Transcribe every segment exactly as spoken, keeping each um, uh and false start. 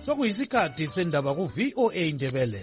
Sokuyisikhathi sendaba ku V O A Ndebele.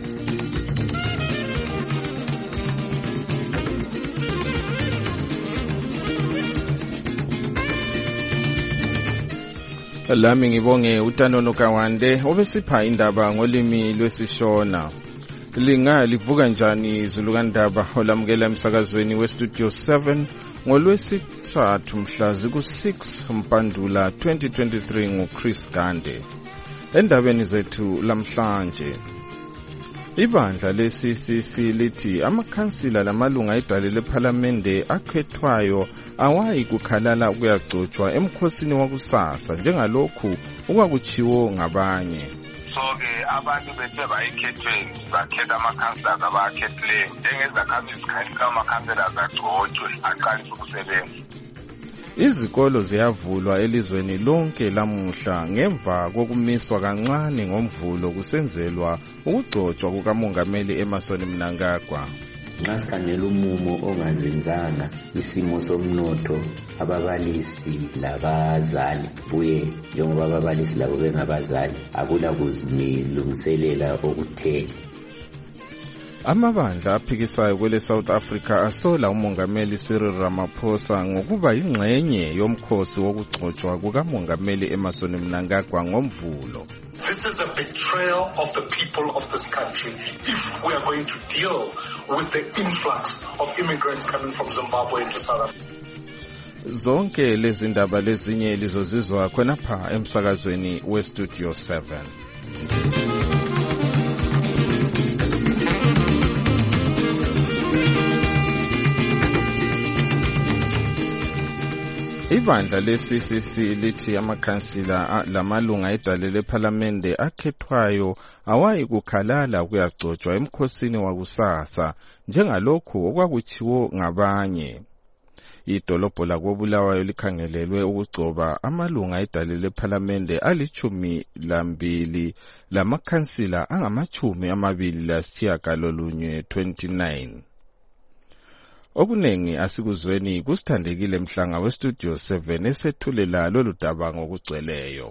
Lami ngibonge uTanono Kawande obesipha indaba ngolimi lwesishona. Linga livuka njani izulukandaba olamukela emsakazweni weStudio seven ngolwesithathu mhla ziku six Mpandula twenty twenty-three nguChris Gande. Endabeni zethu lamhlanje, ibandla le-C C C lithi amakhansila lamalunga edale lephalamende akhethwayo awayi kukhalala ukuyagcotshwa emkhosini wakusasa njengalokhu okwakutshiwo ngabanye. So-ke abantu bethe bayikhethweni bakhetha amakhansila abakhethileyo njengezakhamuzi zikhanika amakhansila agcotshwe aqalise ukusebenza. Izikolo ziyavulwa elizweni lonke lamuhla ngemva kokumiswa kancane ngomvulo kusenzelwa ukugcotshwa kukamongameli Emmerson Mnangagwa. Nxa sikhangela umumo ongazinzanga, isimo somnotho, ababalisi labazali buye njengoba ababalisi labo bengabazali akula kuzilungiselela okutheni. Amabandla aphikisayo kwele South Africa asola umongameli Cyril Ramaphosa ngokuba yingxenye yomkhosi wokugcotshwa kukamongameli Emmerson Mnangagwa ngomvulo. This is a betrayal of the people of this country if we are going to deal with the influx of immigrants coming from Zimbabwe into South Africa. Zonke lezi ndaba lezinye lizozizwa khonapha emsakazweni weStudio seven. Ibandla le-C C C lithi amakhansila lamalunga edale lephalamende akhethwayo awayi kukhalala ukuyagcotshwa emkhosini wakusasa njengalokhu okwakutshiwo ngabanye. Idolobho lakoBulawayo likhangelelwe ukugcoba amalunga edale lephalamende alichumi lambili lamakhansila angamachumi amabili lasitshiyagalolunye twenty-nine. Okunengi asikuzweni kusithandekile mhlanga weStudio seven esethulela lolu daba ngokugcweleyo.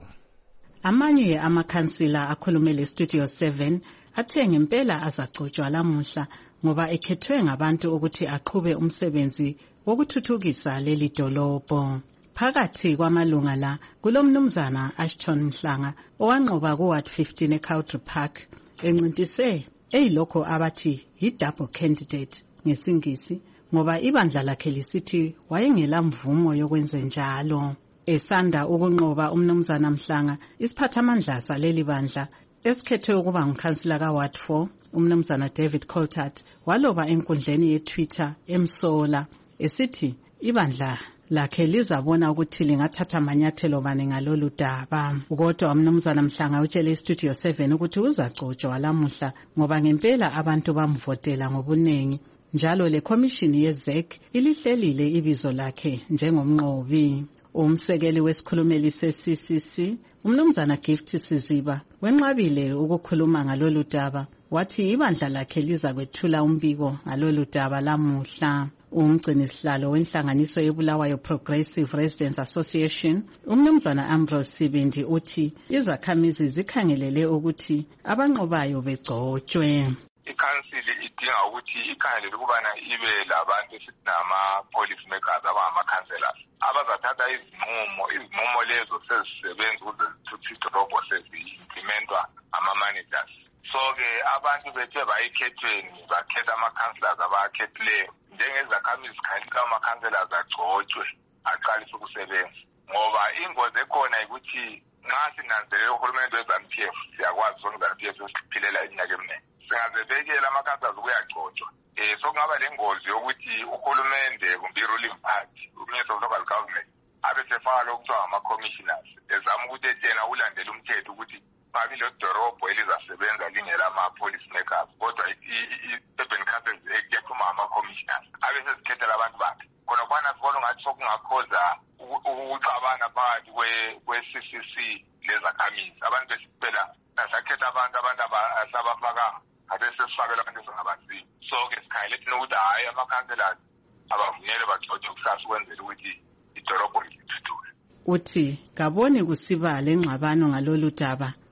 Amanye amakhansila akhulumele eStudio seven athe ngempela azacotshwa lamuhla ngoba ekhethwe ngabantu ukuthi aqhube umsebenzi wokuthuthukisa leli dolobho. Phakathi kwamalunga la kulomnumzana Ashton Mhlanga owanqoba ku Ward fifteen eCountry Park encintise eyilokho abathi yi-double candidate ngesingisi ngoba ibandla lakhe lisithi wayengela mvumo yokwenza njalo. Esanda ukunqoba umnumzana Mhlanga, isiphathamandla saleli bandla esikhethwe ukuba ngukhansila ka Ward four, umnumzana David Coltart, waloba enkundleni ye-Twitter emsola esithi ibandla lakhe lizabona ukuthi lingathatha amanyathelo bani ngalolu daba. Kodwa umnumzana Mhlanga utshele iStudio seven ukuthi uzacotshwa lamuhla ngoba ngempela abantu bamvotela ngobunengi. Njalo le commission ye-Z E C ilihlelile ibizo lakhe njengomnqobi. Umsekeli wesikhulumeli se-C C C, umnumzana Gift Siziba, wenqabile ukukhuluma ngalolu daba, wathi ibandla lakhe liza kwethula umbiko ngalolu daba lamuhla. Umgcinisihlalo wenhlanganiso yeBulawayo Progressive Residents Association, umnumzana Ambrose Sibindi uthi izakhamizi zikhangelele ukuthi abanqobayo begcotshwe. Ikhansili idinga ukuthi ikhangelele ukubana ibe labantu esithi nama-policy makers abangamakhansela abazathatha izinqumo. Izinqumo lezo sezisebenza ukuze zithuthe idolobho sezi-implementwa ama-managers. So-ke abantu bethe bayikhethweni bakhetha ama-councillors abakhethileyo njengezakhamuzi zikhanika ama-councillors agcotshwe aqalise ukusebenza. Ngoba ingozi ekhona ukuthi nxa sinanzelela uhulumende we-ZANU P F, siyakwazi sonke i-ZANU P F esiphilela iminyaka eminingi, singazebekela ama-councillors ukuyagcotshwa. Um so kungaba le ngozi yokuthi uhulumende kumbe i-ruling party, u-Minister of Local Government, abe sefaka lokuthiwa ngama-commissioners ezama ukuthi etshena ulandela umthetho ukuthi babi lo dorobho elizasebenza lingela ama-policy makers, kodwa i-urban councils yaphuma ngama-commissioners abe sezikhethela abantu bakhe. Khona kwana sibona ngathi sokungakhoza ukuxabana phakathi kwe-C C C lezakhamizi. Abantu besiphela asakhetha abantu abantu abasabafakanga ade sesifakela abantu esingabaziyo. So-ke sikhangele thina ukuthi hhayi ama-councillors abavunyelwe bagcotshwe kusasa ukwenzela ukuthi idolobho lithuthuke. Uthi kaboni kusiba lengxabano ngalolu daba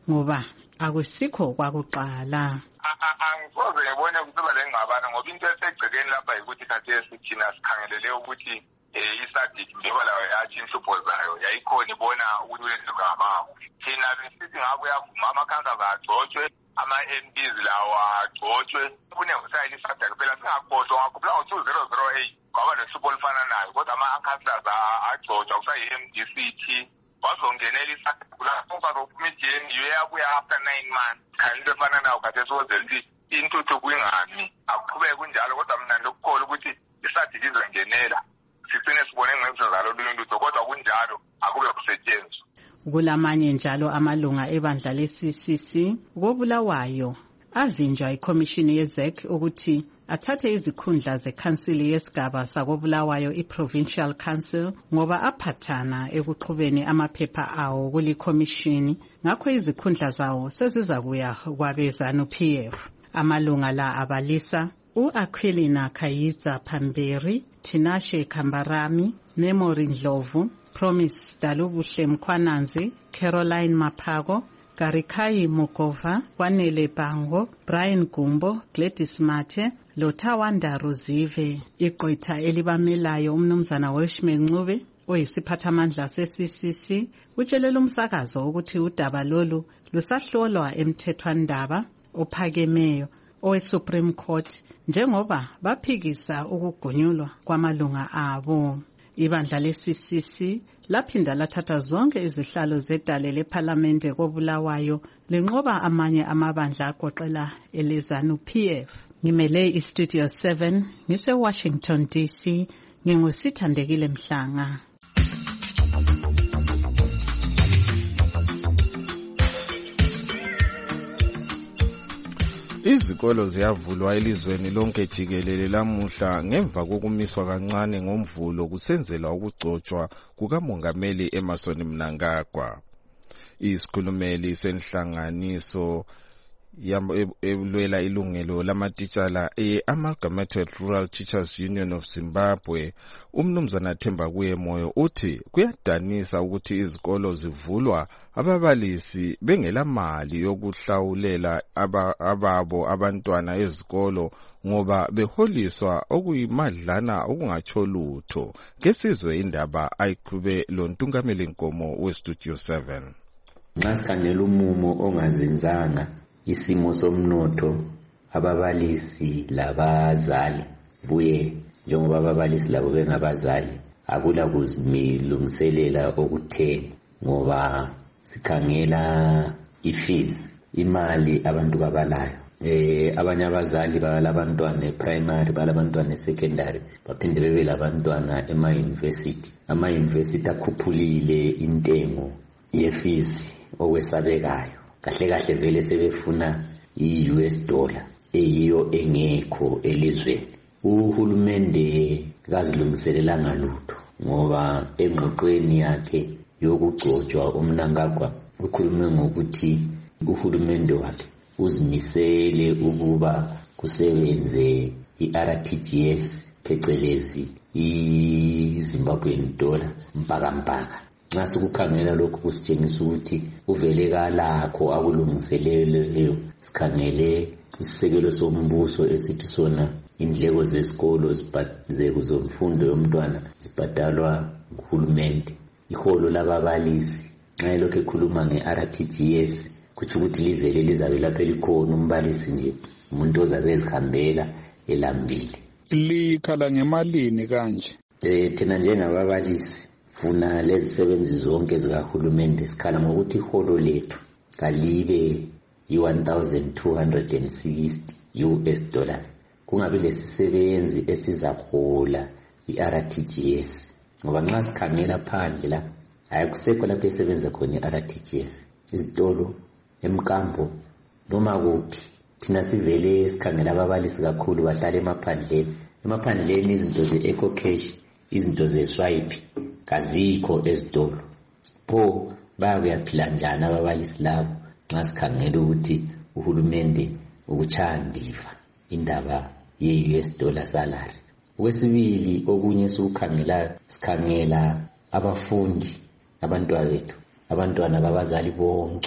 ngoba akusikho kwakuqala. Angisoze ngibone kuba lengxabano ngoba into esegcekeni lapha ukuthi khathesi thina sikhangelele ukuthi i-SADC njengoba layo yathi inhlupho zayo yayikhona ibona ukuthi ulenhlangamawo. Thina besithi ngabe uyavuma amakhansela agcotshwe, ama-M Ps lawo agcotshwe. Kunengisayile i-SADC phela singakhohlwa ngakhuphula ngo-two thousand eight kwaba lehlupho olufana nayo kodwa ama-councillors agcotshwa kusayi-M D C T. Bazongenela i-SADC kulapho bazophuma ijeni iyoyabuya after nine months. Khani into efana nayo khathesi wozela ukuthi intuthuko ingami akuqhubeke kunjalo kodwa mina ndokukholwa ukuthi i-SADC izongenela. Sicine sibone ngexesha zalo lulutho kodwa kunjalo akube kusetshenziswa. Kulamanye njalo amalunga ebandla le-C C C koBulawayo avinjwa ikhomishini ye-Z E C ukuthi athathe izikhundla zekhansili yesigaba sakoBulawayo i-Provincial Council ngoba aphathana ekuqhubeni amaphepha awo kulikhomishini, ngakho izikhundla zawo sezizakuya kwabe-ZANU-P F. Amalunga la abalisa u-Aquilina Kayiza Phamberi, Tinashe Kambarami, Memory Ndlovu, Promise Dalubuhle Mkhwananzi, Caroline Maphako, Garikai Mugova, Wanele Bango, Brian Gumbo, Gladys Mathe, Lothawanda Ruzive. Iqhwetha elibamelayo umnumzana Welshman Ncube oyisiphathamandla se-C C C utshelela umsakazo ukuthi udaba lolu lusahlolwa emthethwandaba ophakemeyo owe-Supreme Court njengoba baphikisa ukugonyulwa kwamalunga abo. Ibandla le-C C C laphinda lathatha zonke izihlalo zedale lephalamende koBulawayo linqoba amanye amabandla agoqela ele-ZANU-P F. Ngimele iStudio seven ngise-Washington D C, ngingusithandekile Mhlanga. Izikolo ziyavulwa elizweni lonke jikelele lamuhla ngemva kokumiswa kancane ngomvulo kusenzelwa ukugcotshwa kukamongameli Emmerson Mnangagwa. Isikhulumeli senhlanganiso elwela ilungelo lamatitshala e-Amalgamated Rural Teachers Union of Zimbabwe, umnumzana Themba Kuyemoyo uthi kuyadanisa ukuthi izikolo zivulwa ababalisi bengela mali yokuhlawulela aba, ababo abantwana ezikolo ngoba beholiswa okuyimadlana okungatsho lutho. Ngesizwe indaba ayiqhube lo Ntungameli Nkomo weStudio seven. Ngasikhangela umumo ongazinzanga isimo somnotho, ababalisi labazali buye njengoba ababalisi labo bengabazali akula kuzimilungiselela okutheni ngoba sikhangela ifees, imali abantu babalayo. Eh abanye abazali balabantwana e-primary, balabantwana e-secondary, baphinde bebe labantwana ema-university. Ama-university akhuphulile intengo ye-fees okwesabekayo. Kahle kahle vele sebefuna i-U S dollar eyiyo engekho elizweni. Uhulumende kazilungiselelanga lutho ngoba engqoqweni yakhe yokugcotshwa uMnangagwa ukhulume ngokuthi uhulumende wakhe uzimisele ukuba kusebenze i-R T G S phecelezi i-Zimbabwean dollar mpaka mpaka. Nxa sikukhangela lokhu kusitshengisa ukuthi uvele kalakho akulungiseleleyo. Sikhangele isisekelo sombuso esithi sona indleko zesikolo zezemfundo yomntwana zibhadalwa nguhulumende. Iholo lababalisi nxa lokho ekhuluma nge-R T G S kuthi ukuthi livele lizabe lapho likhona umbalisi nje umuntu ozabe ezihambela elambile. Likhala ngemalini kanje? Eh thina njengababalisi funa lezi sebenzi zonke zikahulumende sikhala ngokuthi iholo lethu kalibe i-one thousand two hundred sixty U S dollars. Kungabe lesisebenzi esizahola i-R T G S ngoba nxa sikhangela phandle la ayikusekho lapho esebenza khona i-R T G S. Izitolo emkambo noma kuphi thina sivele sikhangela ababalisi kakhulu bahlala emaphandleni. Emaphandleni izinto ze-eco cash, izinto ze-swipe kazikho ezitolo. Pho bayakuyaphila njani ababalisi labo nxa sikhangela ukuthi uhulumende ukuchandiva indaba ye-U S dollar salary. Okwesibili okunye sikukhangela sikhangela abafundi, abantwana bethu, abantwana babazali bonke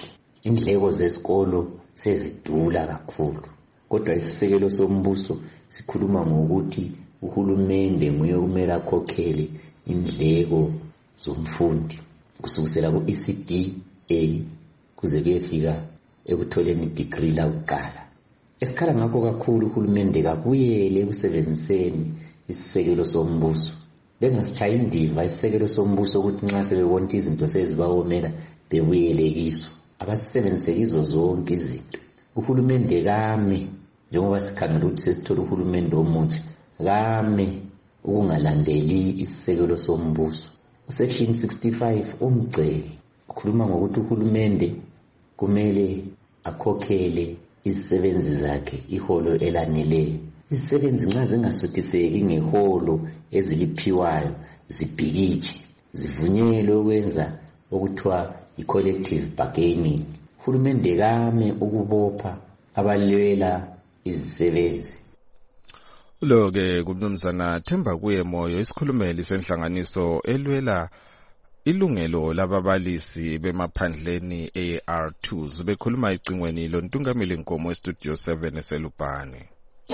indleko zesikolo sezidula kakhulu. Kodwa isisekelo sombuso sikhuluma ngokuthi uhulumende nguye kumele akhokhele indleko zomfundi kusukela ku E C D A kuze kuyefika ekutholeni degree lakuqala. Esikhala ngakho kakhulu uhulumende kabuyele ekusebenziseni isisekelo sombuso. Bengasitshayi indiva isisekelo sombuso ukuthi nxa sebebona izinto sezibawomela bebuyele kiso. Abasebenzise kizo zonke izinto. Uhulumende kame njengoba sikhangela ukuthi sesithola uhulumende omutsha kame ukungalandeli isisekelo sombuso. Section sixty-five umgcele ukhuluma ngokuthi uhulumende kumele akhokhele izisebenzi zakhe iholo elaneleyo. Izisebenzi nxa zingasuthiseki ngeholo eziliphiwayo zibhikitshe zivunyelwe ukwenza okuthiwa i-collective bargaining. Uhulumende kame ukubopha abalwela izisebenzi. Lo-ke kumnumzana Themba kuye Moyo isikhulumeli senhlanganiso elwela ilungelo lababalisi bemaphandleni A R two bekhuluma icingweni loNtungameli Nkomo estudio seven eselubhane.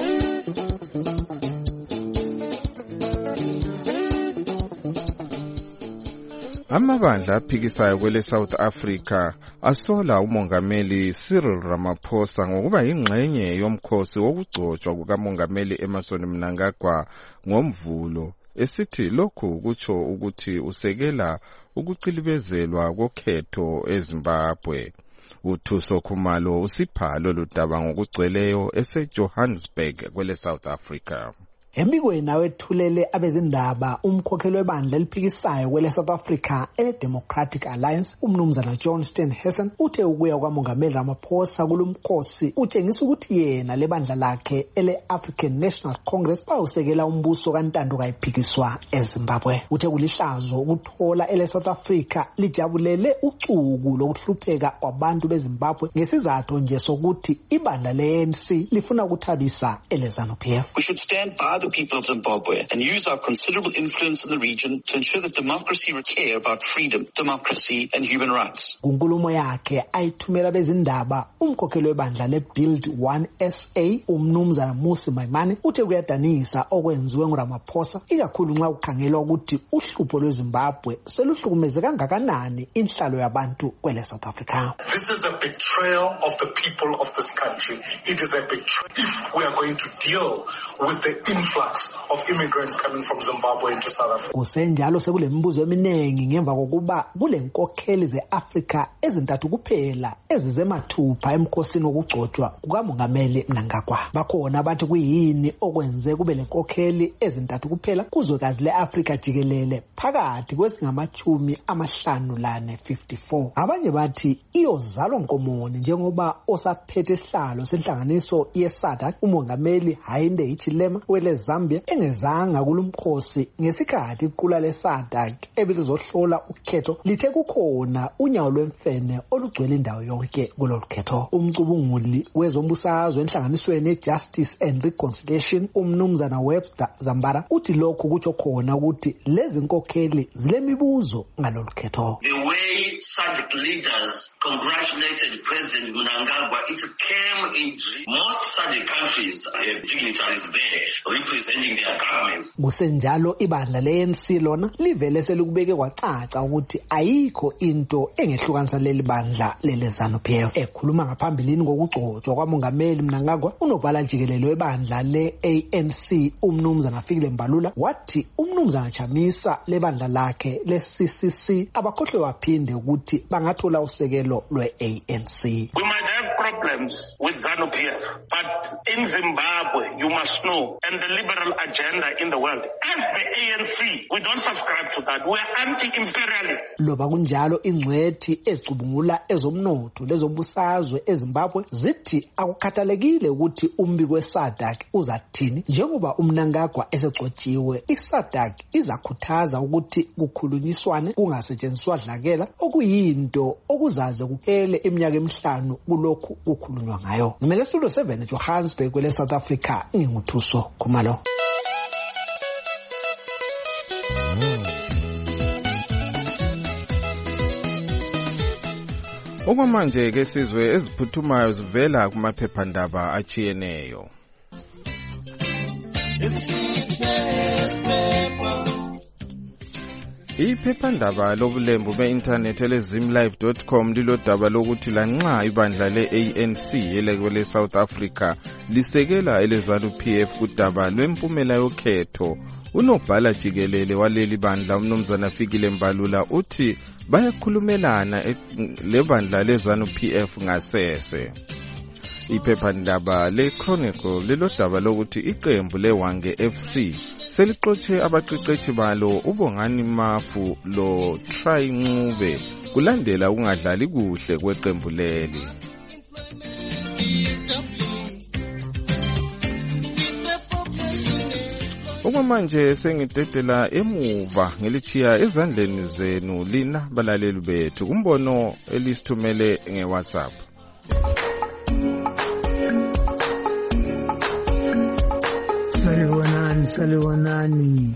Amabandla aphikisayo kwele South Africa asola umongameli Cyril Ramaphosa ngokuba ingxenye yomkhosi wokugcotshwa kukamongameli Emmerson Mnangagwa ngomvulo, esithi lokhu kutsho ukuthi usekela ukuqilibezelwa kokhetho eZimbabwe. UThuso Khumalo usipha lolu daba ngokugcweleyo eseJohannesburg kwele South Africa. Embikweni nawethulele abezindaba umkhokheli webandla eliphikisayo kwele South Africa ele Democratic Alliance umnumzana John Steenhuisen uthe ukuya kwamongameli Ramaphosa kulumkhosi utshengisa ukuthi yena lebandla lakhe ele African National Congress bawusekela umbuso kaNtando kayiphikiswa eZimbabwe. Uthe kulihlazo ukuthola ele South Africa lijabulele ucuku lokuhlupheka kwabantu beZimbabwe ngesizathu nje sokuthi ibandla le-A N C lifuna ukuthabisa ele ZANU-P F. We should stand by the people of Zimbabwe and use our considerable influence in the region to ensure that democracy will care about freedom, democracy and human rights. Kunkulumo yakhe ayithumela bezindaba umkhokheli webandla le-Build one S A umnumzana Musi Maimane uthe kuyadanisa okwenziwe nguRamaphosa ikakhulu nxa ukhangelwa ukuthi uhlupho lweZimbabwe seluhlukumeze kangakanani inhlalo yabantu kwele South Africa. This is a betrayal of the people of this country. It is a betrayal if we are going to deal with the influx of immigrants coming from Zimbabwe into South Africa. Kusenjalo sekule mibuzo eminingi ngemva kokuba kule nkokheli ze-Afrika ezintathu kuphela ezizemathupha emkhosini wokugcotshwa kukamongameli Mnangagwa. Bakhona abathi kuyini okwenze kube le nkokheli ezintathu kuphela kuzwekazi le-Afrika jikelele phakathi kwezingamachumi amahlanu lane fifty-four. Abanye bathi iyozalwa nkomoni njengoba osaphethe isihlalo senhlanganiso ye-SADC umongameli Hakainde Hichilema wele Zambia engezanga kulumkhosi ngesikhathi iqula le-SADC ebelizohlola ukhetho lithe kukhona unyawo lwemfene olugcwele indawo yonke kulolu khetho. Umcubunguli wezombusazwe enhlanganisweni Justice and Reconciliation umnumzana Webster Zambara uthi lokhu kutsho khona ukuthi lezi nkokheli zilemibuzo ngalolu khetho. The way SADC leaders congratulated President Mnangagwa, it came in most SADC countries have dignitaries there representing their governments. Kusenjalo ibandla le-A N C lona livele selukubeke kwacaca ukuthi ayikho into engehlukanisa leli bandla lele ZANU-P F. Ekhuluma ngaphambilini kokugcotshwa kwamongameli Mnangagwa unobhala jikelele webandla le-A N C umnumzana Fikile Mbalula wathi umnumzana Chamisa lebandla lakhe le-C C C abakhohlwe waphinde ukuthi bangathola usekelo lwe-A N C. We might have problems with ZANU-P F, but in Zimbabwe you must know, and the liberal agenda in the world, as the A N C, we don't subscribe to that. We are anti-imperialist. Loba kunjalo ingcwethi ezicubungula ezomnotho lezombusazwe eZimbabwe zithi akukhathalekile ukuthi umbiko we-SADC uzathini njengoba uMnangagwa esegcotshiwe. I-SADC izakhuthaza ukuthi kukhulunyiswane kungasetshenziswa dlakela okuyinto okuzaze kuphele iminyaka emihlanu kulokhu kukhulunywa ngayo. Ngimele studio seven Johannesburg kwele South Africa nginguthuso Khumalo. Okwamanje ke sizwe eziphuthumayo zivela kumaphephandaba achiyeneyo. Iphephandaba lobulembu be-internet elezimlive dot com lilodaba lokuthi lanxa ibandla le-A N C elekwele South Africa lisekela eleZANU P F kudaba lwempumela yokhetho, unobhala jikelele waleli bandla umnumzana Fikile Mbalula uthi bayakhulumelana lebandla leZANU P F ngasese. Iphephandaba le-Chronicle lilodaba lokuthi iqembu leWange F C selixotshe abaqeqeshi balo uBongani Mafu lo Try Ncube kulandela ukungadlali kuhle kweqembu leli. Okwamanje sengidedela emuva ngelichiya ezandleni zenu lina balaleli bethu kumbono elisithumele ngeWhatsApp. Salibonani, salibonani,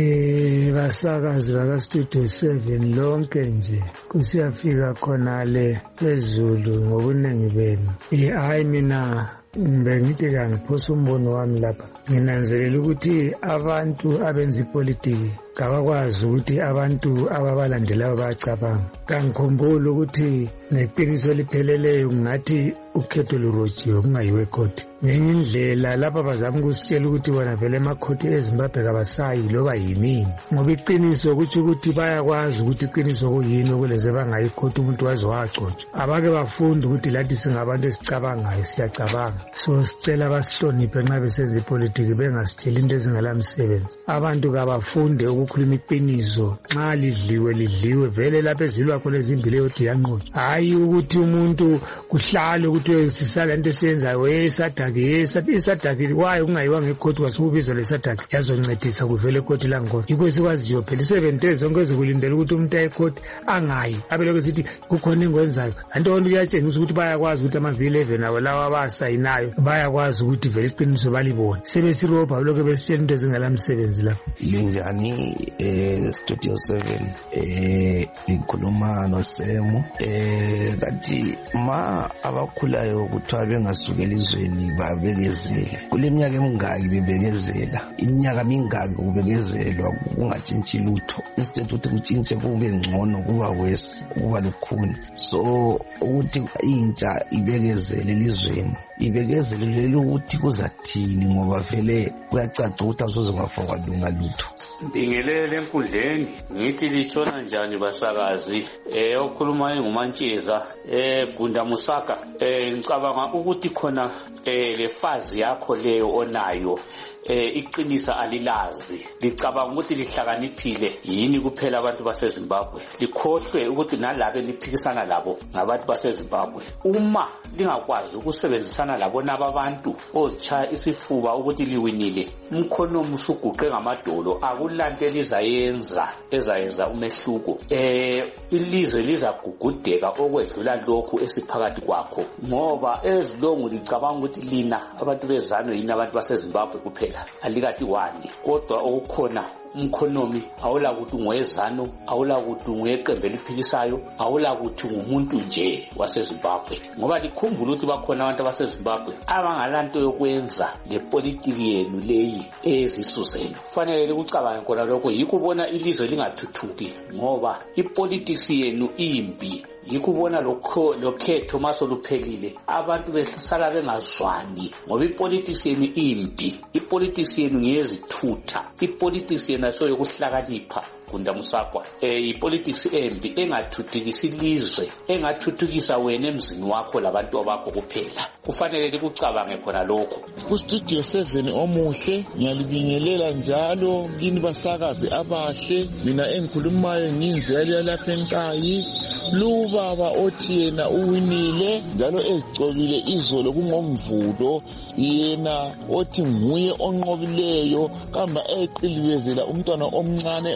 eh basakazi baka Studio seven lonke nje kusiyafika khona le phezulu ngobunengi benu. Eh hayi mina bengithi kangiphosa umbono wami lapha. Nginanzelela ukuthi abantu abenza ipolitiki kabakwazi ukuthi abantu ababalandelayo bayacabanga. Kangikhumbula ukuthi neqiniso lipheleleyo ngathi ukhetho lurojiwe kungayiwe court. Ngenye indlela lapha bazama ukusitshela ukuthi bona vele emakhoti eZimbabwe kabasayi loba yimini. Ngoba iqiniso ukuthi ukuthi bayakwazi ukuthi iqiniso kuyini okuleze bangayi court umuntu waze wagcotshwa. Abake bafunda ukuthi lathi singabantu esicabangayo siyacabanga. So sicela basihloniphe nxa besenza ipolitiki bengasitshela into ezingalamsebenzi. Abantu kabafunde ukukhuluma iqiniso nxa lidliwe lidliwe vele lapha ezilwa khona ezimbili yothi yanqotshwa. Hayi ukuthi umuntu kuhlale ukuthi sisala into esenzayo esadaki esadaki waye ungayiwa ngekhoti wasubizwa lesadaki yazoncedisa kuvele ekhoti langkhona. Yikho sikwaziyo phela seven days zonke ezikulindela ukuthi umuntu ayekhoti angayi abeloko sithi kukhona engwenzayo. Anto onke uyatshengisa ukuthi bayakwazi ukuthi ama eleven abo lawa abasayinayo bayakwazi ukuthi vele iqiniso balibone. Sebesirobha lokho besitshela into ezingalamsebenzi lapha. Linjani eh Studio seven eh ikhuluma noSemo eh kathi ma abakhulayo kuthiwa bengasukela izweni babekezela. Kuleminyaka emingaki bebekezela, iminyaka mingaki kubekezelwa kungatshintshi lutho. Instead ukuthi kutshintshe kube ngcono kuba wesi kuba lukhuni. So ukuthi intsha ibekezele elizweni ibekezelele ukuthi kuzathini ngoba vele kuyacaca ukuthi asoze kwafakwa lunga lutho. Ndingelele enkundleni ngithi litshona njani basakazi eh okhuluma ngumantsheza eh Gunda Musaka eh ngicabanga ukuthi khona eh lefazi yakho leyo onayo eh iqinisa alilazi licabanga ukuthi lihlakaniphile yini kuphela abantu baseZimbabwe likhohlwe ukuthi nalabo liphikisana labo ngabantu baseZimbabwe. Uma lingakwazi ukusebenzisana labo nababantu ozichaya isifuba ukuthi liwinile umkhono musuguqe ngamadolo akulante lizayenza ezayenza umehluko eh ilizwe lizagugudeka okwedlula lokhu esiphakathi kwakho ngoba ezilongu licabanga ukuthi lina abantu bezano yini abantu baseZimbabwe kuphela alikati wani kodwa okukhona umkhonomi awula ukuthi ungwezano awula ukuthi ungweqembe eliphikisayo awula ukuthi ngumuntu nje waseZimbabwe ngoba likhumbula ukuthi bakhona abantu baseZimbabwe abangalanto yokwenza lepolitiki yenu leyi ezisuseni. Kufanele ukucabanga khona lokho yikubona ilizwe lingathuthuki ngoba ipolitiki yenu imbi. Yikubona lokho lokhetho maso luphelile abantu besala bengazwani ngoba ipolitics yenu impi, ipolitics yenu ngiyezithutha, ipolitics yenu aso yokuhlakanipha. Gunda Musaka eh ipolitics embi engathuthukisa ilizwe engathuthukisa wena emzini wakho labantu bakho kuphela. Kufanele likucabange khona lokho. Ku Studio seven omuhle ngiyalibingelela njalo kini basakazi abahle. Mina engikhulumayo nginzela lapha eNkayi lubaba othi yena uwinile njalo ezicobile izolo kungomvulo yena othi nguye onqobileyo kamba eqilibezela umntwana omncane ongango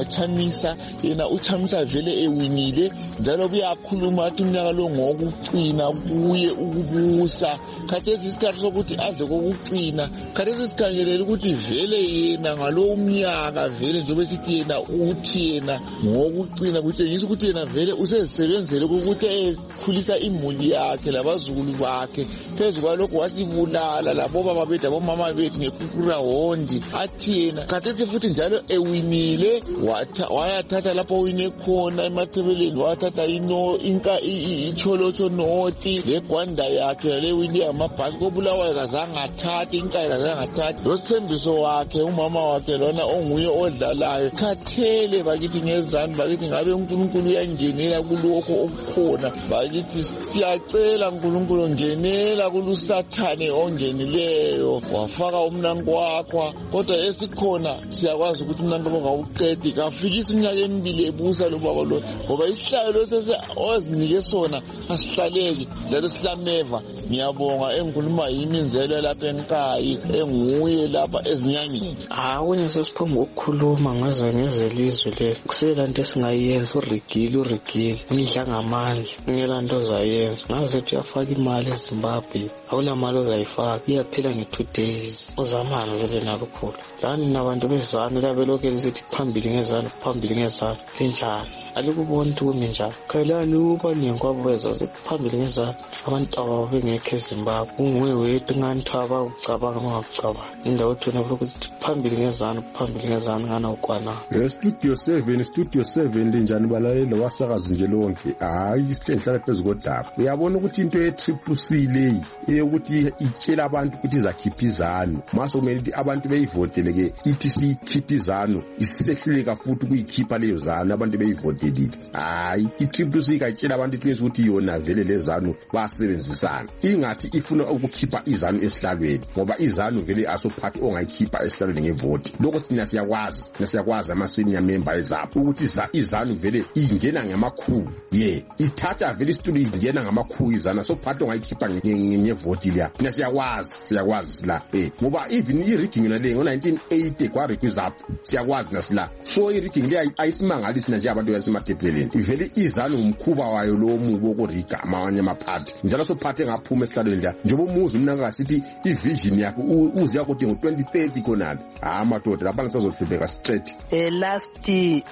ngoChamisa, yena uChamisa vele ewinile njalo kuyakhuluma athi umnyaka lo ngokucina kuye ukubusa. Khathesi isikhathi sokuthi adle kokucina, khathesi sikhangelela ukuthi vele yena ngalo umnyaka vele njengoba sithi yena uthi yena ngokucina kutshengisa ukuthi yena vele usezisebenzele ukuthi ekhulisa imuli yakhe labazukulu bakhe. Phezu kwalokho wasibulala labo baba bethu abomama bethu ngekukura hondi. Athi yena khathesi futhi njalo ewinile wayathatha lapho wine khona emathebeleni, wathatha ino inka icholocho noti legwanda yakhe le wine amabhasi kobulawayo kazange athathe inkayi kazange athathe. Lo sithembiso wakhe umama wakhe lona onguye odlalayo khathele bakithi ngezani bakithi ngabe uNkulunkulu uyangenela kulokho okukhona. Bakithi siyacela uNkulunkulu ngenela kulusathane ongenileyo wafaka umnankwakwa, kodwa esikhona siyakwazi ukuthi umnankwakwa ngawuqedi kafikisa iminyaka emibili ebusa lo baba lo, ngoba isihlalo losese ozinike sona asihlaleki njalo sihlameva. Ngiyabonga engikhuluma yiminzelo lapha enkayi enguye lapha ezinyangeni. Hawu sesiphuma ukukhuluma ngazo ngezelizwe le kusela into esingayenza urigile urigile ngidla ngamandla ngela nto zayenza ngaze uthi afaka imali eZimbabwe awula mali ozayifaka iyaphela nge-two days uzamana vele nalukhulu lani nabantu bezana labelokhu elithi phambili ngezana phambili ngezana linjalo alikubona ukuthi kumi njalo khalani uba nenkwabeza siphambili ngezana abantu ababengekho eZimbabwe unguwe wethu ngani thaba ucabanga ngakucabanga indawo thona ukuthi phambili ngezana phambili ngezana ngana ukwana. Studio seven Studio seven linjani balaleli wasakazi nje lonke hayi isihlala phezulu kodaba. Uyabona ukuthi into ye triple C leyi eyokuthi itshela abantu ukuthi izakhiphizana maso kumele abantu beyivotele ke ithi sikhiphizana isisehluleka futhi kuyikhipha leyo zana abantu beyivotelile. Hayi i-triple C kayitshela abantu ukuthi yona vele lezanu basebenzisana ingathi ifuna ukukhipha izanu esihlalweni ngoba izanu vele asophathi ongayikhipha esihlalweni ngevoti. Lokho sina siyakwazi nasiyakwazi ama senior member ezapho ukuthi izanu vele ingena ngamakhulu ye ithatha vele isitulo ingena ngamakhulu izana sophathi ongayikhipha ngevoti la sina siyakwazi siyakwazi la eh ngoba even i-rigging le ngo nineteen eighty kwa requizapho siyakwazi nasila so i-rigging le ayisimangalisi nje abantu basemathebeleni ivele izanu umkhuba wayo lo mubo okuriga amanye amaphathi njalo sophathe ngaphuma esihlalweni la njengoba umuzi umnaka sithi i-vision yakho uze yakuthi ngo twenty thirty khona amadoda lapha ngisazofibeka straight. Eh last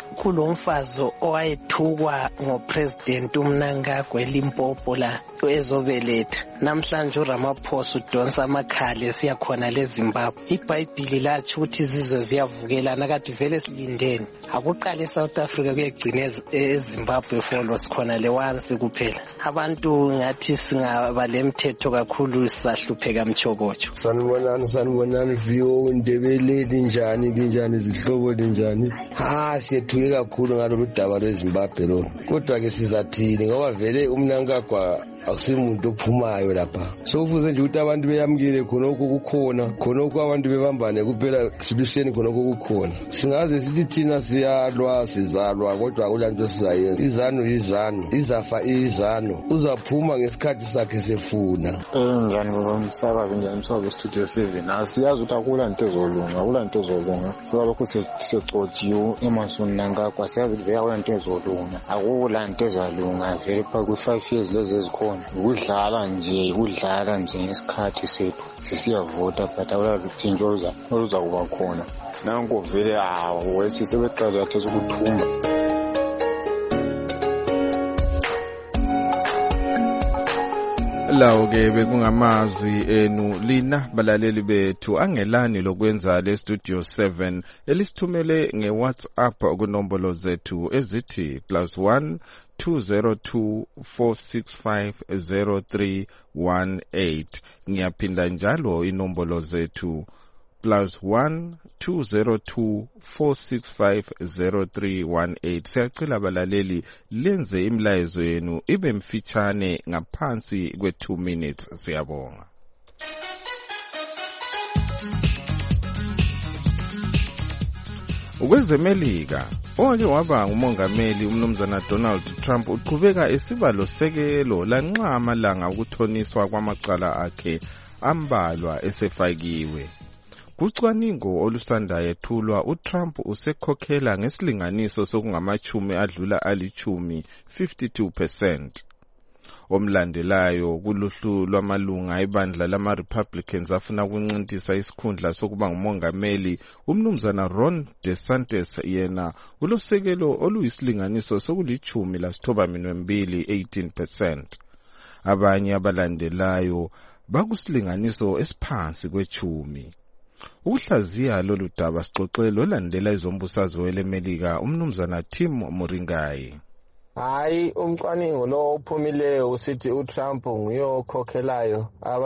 kulomfazo owayethukwa ngopresident uMnangagwa eLimpopo la ezobeletha namhlanje uRamaphosa udonsa amakhali siyakhona leZimbabwe. iBhayibheli lathi ukuthi izizwe ziyavukelana kade vele silindeni akuqala eSouth Africa kuyegcina eZimbabwe follow sikhona le once kuphela. Abantu ngathi singaba lemthetho kakhulu sisahlupheka mchokocho. Sanibonani sanibonani viyo ndebeleli njani linjani izihlobo linjani. Ha siyethuke kakhulu ngalolu daba lweZimbabwe lo. Kodwa ke sizathini ngoba vele uMnangagwa akusimuntu ophumayo lapha. So kufuze nje ukuthi abantu beyamukele khonoko kukhona khonoko abantu bebambane kuphela solution khonoko kukhona. Singaze sithi thina siyalwa sizalwa kodwa akulanto sizayenza. Izano izano izafa izano uzaphuma ngesikhathi sakhe sefuna. Eh njani baba umsakazi njani umsakazi Studio seven asiyazi ukuthi akulanto ezolunga akulanto ezolunga ngoba lokho sexotshiwe emasoni Mnangagwa siyazi ukuthi vele akulanto ezolunga akulanto ezalunga vele pha ku five years lezi ezikho ukudlala nje ukudlala nje ngesikhathi sethu sisiyavota but awulalutshintsho oluza oluza kuba khona nanko vele hawo wesisebeqala yathi ukuthumba. Lawo ke bekungamazwi enu lina balaleli bethu angelani lokwenza le Studio seven elisithumele ngeWhatsApp kunombolo zethu ezithi plus one two zero two four six five zero three one eight. Ngiyaphinda njalo inombolo zethu plus one two zero two four six five zero three one eight. Siyacela balaleli lenze imlayezo yenu ibe mfitshane ngaphansi kwe two minutes. Siyabonga. Ukwezemelika oke waba ngumongameli umnumzana Donald Trump uqhubeka esiba losekelo lanxa amalanga ukuthoniswa kwamacala akhe ambalwa esefakiwe. Kucwaningo olusanda yethulwa uTrump usekhokhela ngesilinganiso sokungamachumi adlula alichumi fifty-two percent. Omlandelayo kuluhlu lwamalunga ebandla lama-Republicans afuna ukuncintisa isikhundla sokuba ngumongameli, umnumzana Ron DeSantis yena ulosekelo oluyisilinganiso sokulichumi lasithoba minwembili eighteen percent. Abanye abalandelayo bakusilinganiso esiphansi kwechumi. Ukuhlaziya lolu daba sixoxele olandela izombusazwe welemelika umnumzana Tim Muringai. Hayi umcwaningo lo ophumileyo usithi uTrump nguye okhokhelayo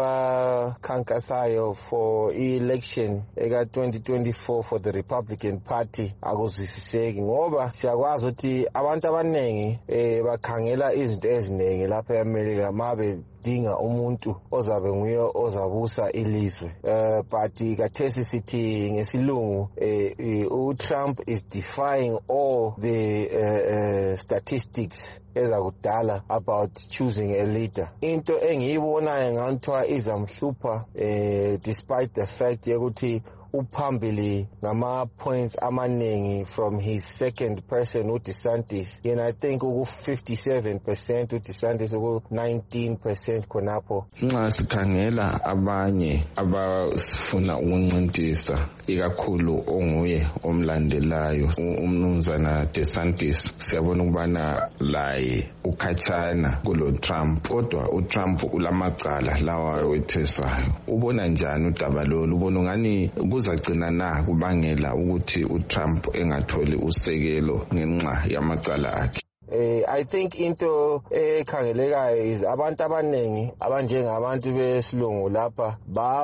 abakhankasayo for election eka twenty twenty-four for the Republican Party akuzwisiseki ngoba siyakwazi ukuthi abantu abanengi eh bakhangela izinto eziningi lapha eAmerica mabe dinga umuntu ozabe nguye ozabusa ilizwe uh, but kathesi sithi ngesilungu eh uTrump is defying all the uh, uh, statistics ezakudala about choosing a leader. Into engiyibonayo nganthiwa izamhlupha eh despite the fact yokuthi uphambili ngama points amaningi from his second person uDeSantis, and I think uku fifty-seven percent uDeSantis uku nineteen percent khonapho. Nxa sikhangela abanye abafuna ukuncintisa ikakhulu onguye omlandelayo umnumzana DeSantis, siyabona ukubana laye ukhatshana kulo Trump, kodwa uTrump ulamacala lawa wethesayo. Ubona njani udaba lolu? Ubona ngani kuzagcina na kubangela ukuthi uTrump engatholi usekelo ngenxa yamacala akhe? Eh, I think into ekhangelekayo is abantu abanengi abanjengabantu besilungu lapha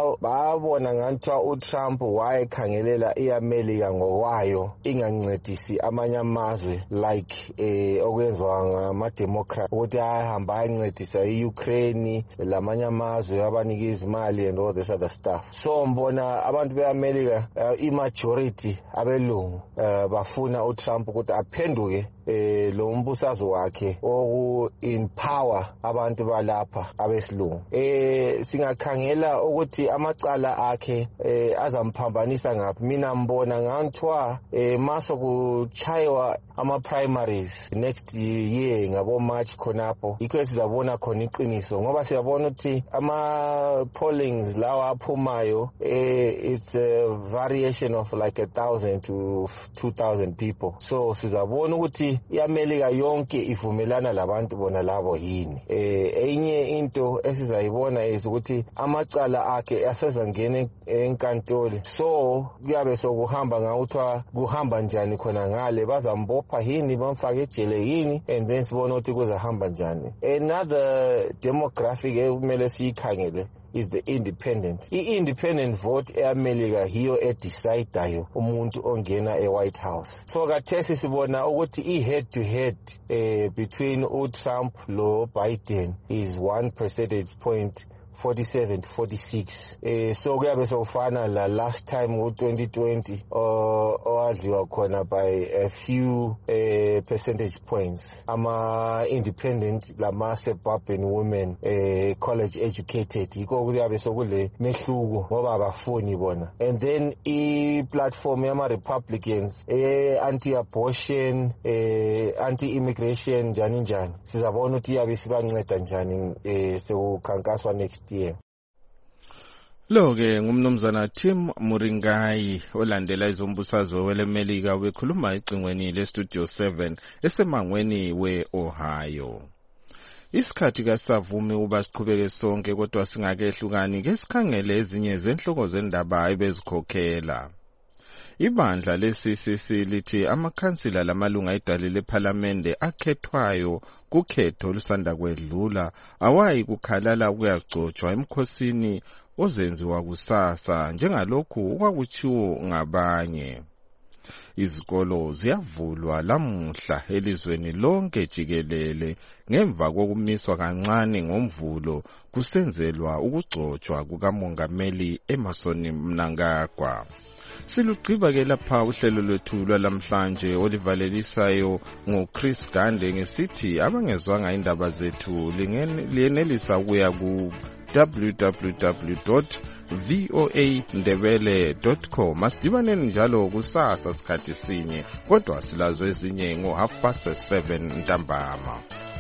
babona nganthiwa uTrump wayekhangelela iAmerica ngokwayo ingancedisi amanye amazwe like eh okwenzwa ngama-Democrat ukuthi ahamba ayancedisa iUkraine lamanye amazwe abanika izimali and all this other stuff. So mbona abantu beAmerica uh, imajority abelungu uh, bafuna uTrump ukuthi aphenduke eh lo mbusazo wakhe oku empower abantu balapha abesilungu. Eh singakhangela ukuthi amacala akhe eh azamphambanisa ngaphi. Mina mbona nganthiwa eh maso kuchaywa ama primaries next year ngabo March khonapho ikho sizabona khona iqiniso ngoba siyabona ukuthi ama pollings lawa aphumayo eh it's a variation of like a thousand to two thousand people. So sizabona ukuthi iAmerica yonke ivumelana labantu bona labo yini. Eh enye into esizayibona is ukuthi amacala akhe asezangena enkantolo, so kuyabe sokuhamba ngawuthwa kuhamba njani khona ngale bazambopha yini bamfake ejele yini, and then sibona ukuthi kuzahamba njani. Another demographic ekumele siyikhangele is the independent. I-independent vote eAmerica hiyo edecidayo umuntu ongena eWhite House. So kathesi sibona ukuthi i-head to head eh, between uTrump lo Biden is one percentage point forty-seven to forty-six. Eh so kuyabe sokufana la last time u twenty twenty owadliwa khona by a few eh percentage points. Ama independent lama suburban women eh college educated iko kuyabe sokule mehluko ngoba abafuni bona. And then I platform yama Republicans eh anti abortion eh anti immigration njani njani. Sizabona ukuthi yabe sibanceda njani eh sekukhankaswa next year. Lo ke ngumnumzana Tim Muringai olandela izombusazo welemelika wekhuluma icingweni le Studio seven esemangweni weOhio. Isikhathi kasavumi uba siqhubeke sonke kodwa singakehlukani ke sikhangele ezinye zenhloko zendaba ebezikhokhela. Ibandla le-C C C lithi amakhansila lamalunga edale lePhalamende akhethwayo kukhetho olusanda kwedlula awayi kukhalala ukuyagcotshwa emkhosini ozenziwa kusasa njengalokhu okwakutshiwo ngabanye. Izikolo ziyavulwa lamuhla elizweni lonke jikelele ngemva kokumiswa kancane ngomvulo kusenzelwa ukugcotshwa kukamongameli Emmerson Mnangagwa. Silugqiba ke lapha uhlelo lwethu lwalamhlanje olivalelisayo ngoChris Gande ngesithi abangezwanga indaba zethu lingenelisa ukuya ku w w w dot voa ndebele dot com. Asidibaneni njalo kusasa sikhathi sinye, kodwa silazo ezinye ngo half past seven ntambama.